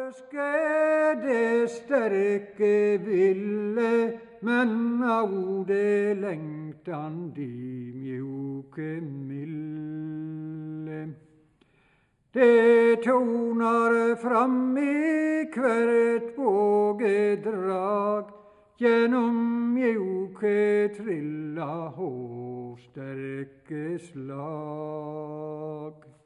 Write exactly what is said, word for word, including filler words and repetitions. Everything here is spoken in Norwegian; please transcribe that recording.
ønske det sterke ville, men av det lengtan de mjuke milde. Det tonar fram i hvert vågedrag, gjennom mjuke trilla og sterke slag.